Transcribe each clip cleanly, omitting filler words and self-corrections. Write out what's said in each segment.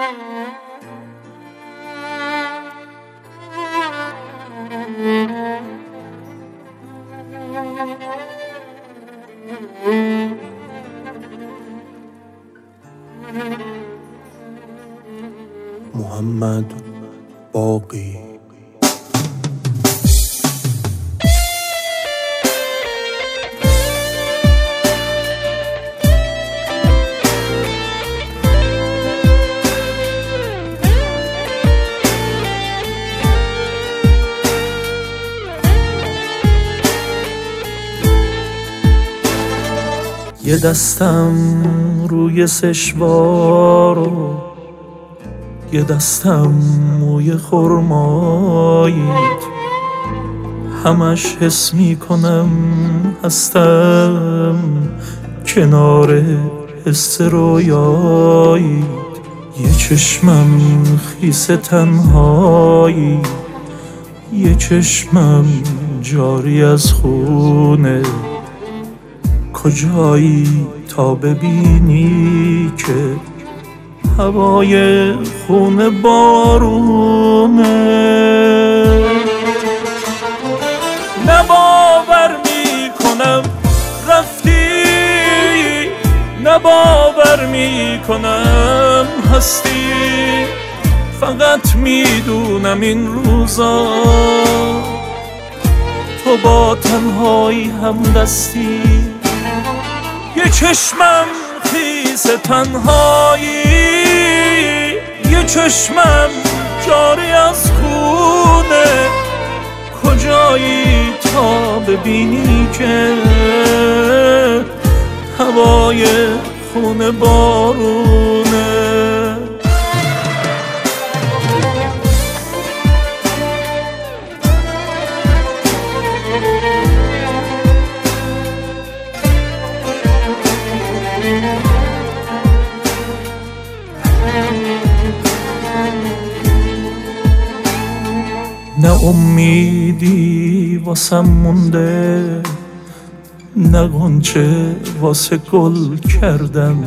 محمد باقی. یه دستم روی سشوارو، یه دستم موی خرماییت، همش حس میکنم هستم کنار حس رویاییت. یه چشمم خیس تنهایی، یه چشمم جاری از خونه. کجایی تا ببینی که هوای خونه بارونه؟ نباور میکنم رفتی، نباور میکنم هستی. فقط میدونم این روزا تو با تنهایی هم دستی. یه چشمم خیس تنهایی، یه چشمم جاری از خونه. کجایی تا ببینی که هوای خونه بارونه؟ نه امیدی واسم مونده، نه غنچه واسه گل کردم.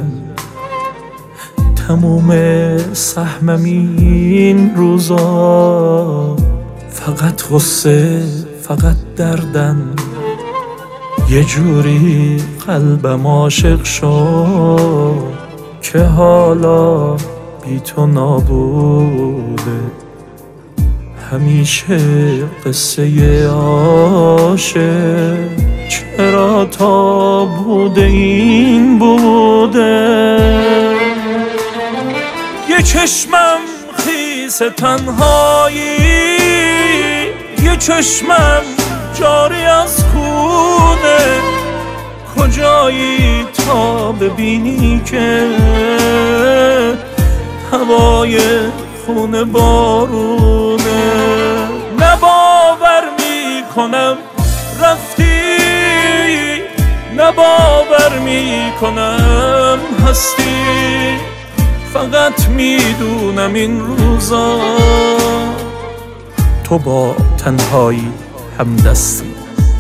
تموم سهمم این روزا فقط غصه، فقط دردم. یه جوری قلبم عاشق شد که حالا بی تو نابوده. همیشه قصه عاشق چرا تا بوده این بوده؟ یه چشمم خیس تنهایی، یه چشمم جاری از خونه. کجایی تا ببینی که هوای خونه بارونه؟ نباور میکنم رفتی، نباور میکنم هستی. فقط میدونم این روزا تو با تنهایی هم دستی.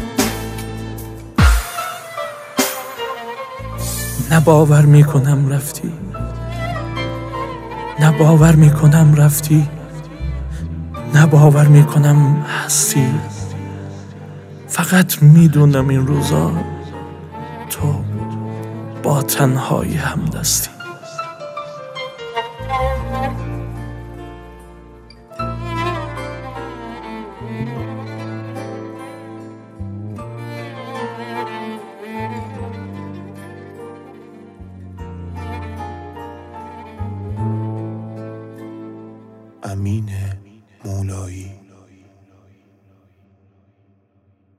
نباور میکنم رفتی، نباور میکنم رفتی، نباور میکنم هستی. فقط میدونم این روزا تو با تنهایی هم دستی. امین مولایی.